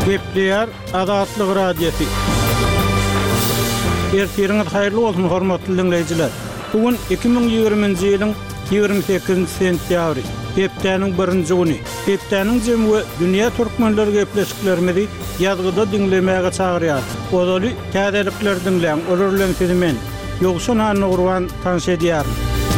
Gepleýär Azatlyk radiosi. Ertiriniz haýyrly bolsun hormatly dinleýijiler. Bugün 2020-nji ýylyň 28 sentýabry. Hepdeniň 1-nji güni. Hepdeniň jemgy dünýä türkmenleri gepleşiklerimizi ýazgyda dinlemäge çagyrýar. Odaly täzelikler dinleýän olurlan filmen ýogşun hany urwan tanş edýär.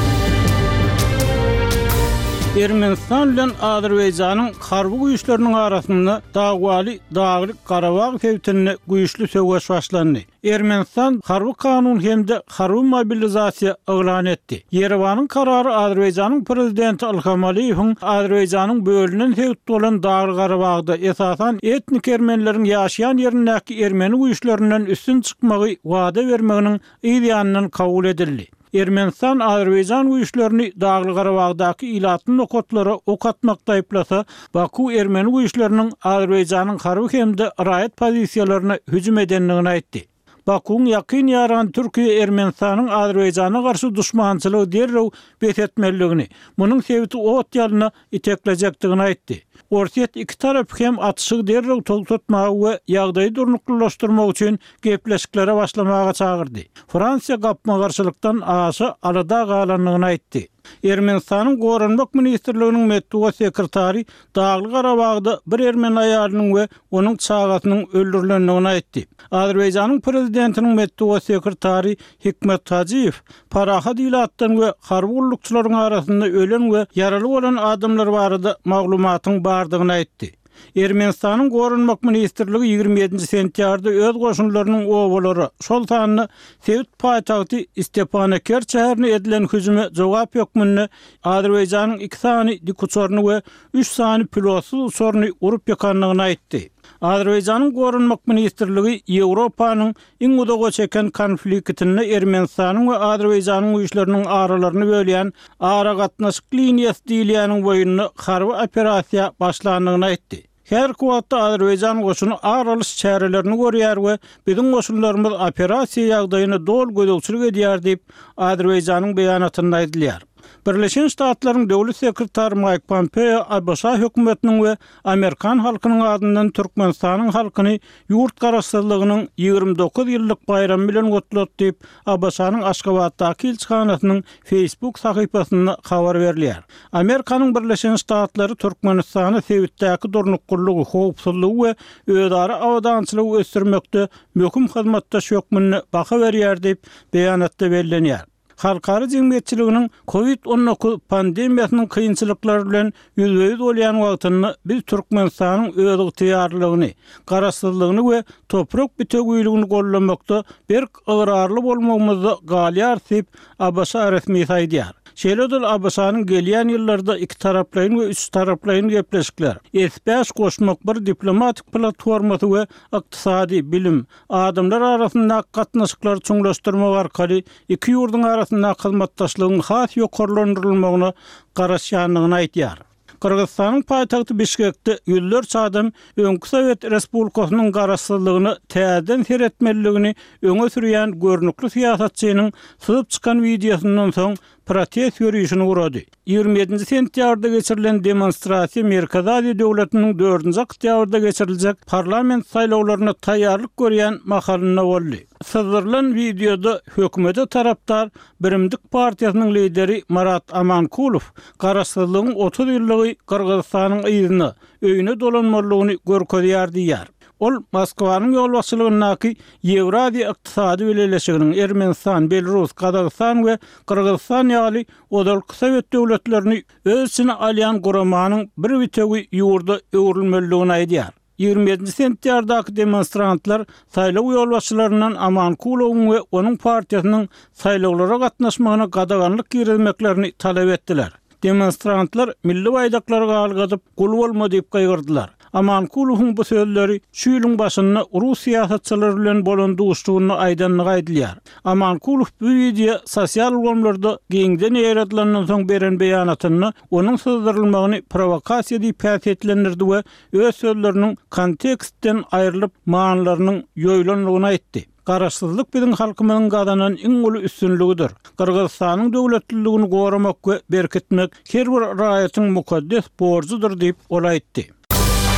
Ermenistan bilen Azerbaýjanyň harby güýçleriniň arasynda dagwaly Daglyk Garabag fewtini güýçlü söwgeş başlandy. Ermenistan harby kanun hemde harby mobilizasiýa eglan etdi. Yerewanyň karary Azerbaýjanyň prezidenti Ilham Aliýewiň Azerbaýjanyň bölünen fewt bolan Daglyk Garabagda esasan etnik ermenileriň ýaşaýan ýerindäki ermeni güýçlerinden üstün çykmagy wada bermeginiň ýa-da kabul edildi. Ermenistan Azerbaýjan güýçlerini Daglyk Garabagdaky ilatyň nokatlary ok atmakda aýplasa, Baku ermeni güýçleriniň Azerbaýjanyň harby hemde raýat pozisiýalaryna hüjüm edenligini aýtdy. Bakuň ýakyn ýaran Türkiýe Ermenistanyň Azerbaýjana garşy duşmançylygy derrew betetmeligini, munyň sebäbi ot ýalyna iteklejekdigini aýtdy. Ortiýet iki tarap hem atışyk derrew toltutmagy we ýagdaýy durnuklaşdyrmak üçin gepleşiklere başlamaga çagyrdy. Fransiýa gapma garşylykdan aşy alada galanlygyny aýtdy. Ermenistanyň Gorunmak ministrliginiň medeniýet sekretary Daglyk Garabagda bir ermeni aýalynyň we onuň çagatynyň öldürilenligini aýtdy. Azerbaýjanyň prezidentiniň medeniýet sekretary Hikmet Hajiýew parahat ilatdan we harby gullukçylaryň arasynda ölen we yaraly bolan adamlar barada maglumatyň bardygyny aýtdy. Ermenistanyň Gorunmak ministrligi 27 sentýarda öz goşunlarynyň obalary şol sanyny Sewit paýtagty Stepanakert şäherine edilen hüjüme jogap ýokmuny Azerbaýjanyň 2 sany dikuçoryny we 3 sany pilotsuz uçuryny urup ýakanlygyny aýtdy. Azerbaýjanyň Gorunmak ministrligi Ýewropanyň iň udaga çeken konfliktini Ermenistanyň we Azerbaýjanyň güýçleriniň aralaryny bölýän ara gatnaşyk liniýasy diýilýäniň boýuny harby operasiýa başlandygyny aýtdy. Her kuwatda Azerbaýjan goşuny aralyş çärelerini görýär we biziň goşunlarymyz operasiýa ýagdaýyna dol gödөгçilik edýär diýip Azerbaýjanyň beýanatynda aýdylýar. Birleşen Ştatlaryň döwlet sekretary Mike Pompeo Abşa hökümetiniň we Amerikan halkynyň adyndan Türkmenistanyň halkyny ýurt garaşsyzlygynyň 29 ýyllyk bayramy bilen gotuldy diýip Abşanyň Aşgabatdaky elçixanasynyň Facebook sahypasynda habar berilýär. Amerikanyň Birleşen Ştatlary Türkmenistany Sewitdäki durnuklugy, howpsuzlygy we öýdary awdançylygy ösdürmekde möhüm hyzmatdaş ýokmuny baha berýär diýip beýanatda bellenýär. Halkary jemgyýetçiliginiň COVID-19 pandemiýasynyň kynçylyklary bilen ýüzbeýüz bolýan wagtyny biz Türkmenistanyň öz ygtyýarlygyny, garaşsyzlygyny we toprak bitegüýligini gollamakda bir ygyrarly bolmagymyzda galýar diýip Abşa resmi saýdýar. Şeýledil Abşanyň gelýän ýyllarda iki taraplaryň we üç taraplaryň gepleşikler, S5 goşmak bir diplomatik platformasy we ykdysady bilim, adamlar arasynda gatnaşyklar çuňlaşdyrmak arkaly iki ýurduň arasynda hyzmatdaşlygyň has ýokarlandyrylmagyna garaşýanlygyny aýtýar. Kırgızstanyň paýtagty Bişkekde ýüllerçe adam öňkü Sowet Respublikasynyň garaşsyzlygyny täzeden seretmeligini öňe sürýän görnükli siýasatçynyň syzyp çykan videosundan soň protest ýürüýüşini urady. 27 sentýarda geçirilen demonstrasiýa Merkez Aziýa döwletiniň 4-nji oktýabrda geçiriljek parlament saýlawlaryna taýýarlyk görýän mahalyna boldy. Syzdyrılan videoda hökümete tarapdar Birimdik partiýasynyň lideri Marat Amankulov garaşsyzlygyň 30 ýyllygy Kırgızstanyň ýyzyny, öýüne dolanmalygyny görkezýär diýär. Ol Moskwanyň ýolbaşçylygynaky Ýewraziýa ykdysady birleşiginiň Ermenistan, Belarus, Kazakystan we Kyrgyzstan ýaly odalyk Sowet döwletlerini öz içine alýan guramanyň bir bitegi ýurda öwrülmeligini aýdýar. 27 sentýardaky demonstrantlar saýlaw ýolbaşçylaryndan Amankulowyň we onuň partiýasynyň saýlawlara gatnaşmagyna gadaganlyk girizmeklerini talap etdiler. Demonstrantlar milli baýdaklary galgadyp gul bolma diýip gaýgyrdylar. Amankulowyň bu sözleri şu ýylyň başynda Rus siýasatçylary bilen bolan duşdugyny aýdanlyk aýdylýar. Amankulow bu video sosial ýollarda giňden ýaratylandan soň beren beýanatyny onuň syzdyrylmagyny provokasiýa diýip täsirlendirdi we öz sözleriniň kontekstden aýrylyp manalarynyň ýoýlanlygyny aýtdy. Garaşsyzlyk biziň halkymyzyň gadanan iň uly üstünligidir. Kyrgyzstanyň döwletliligini goramak we berkitmek her bir raýatyň mukaddes borjudyr diýip ol aýtdy.